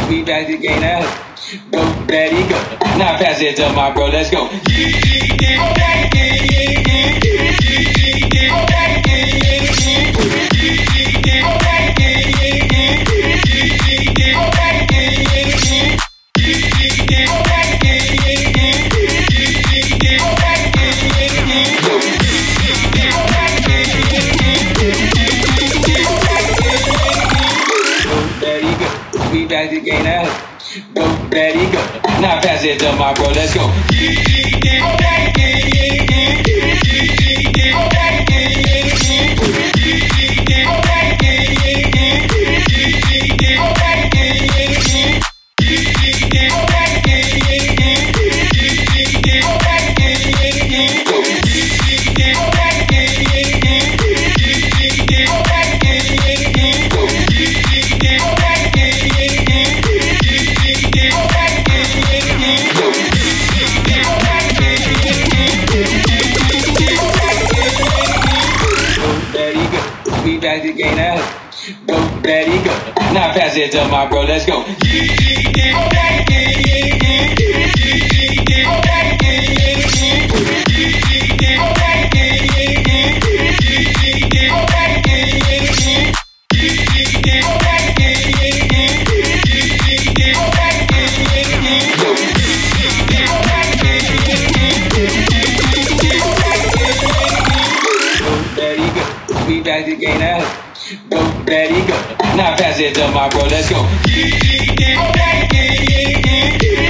We back to gain that. Go, daddy, go. Now pass it to my bro, let's go. We back to gain that. Go, daddy, go. Now pass it to my bro, let's go. We back to gain that. Go, daddy, go. Now pass it to my bro, let's go. We back to gain that. Go, daddy, go. Now pass it to my bro, let's go.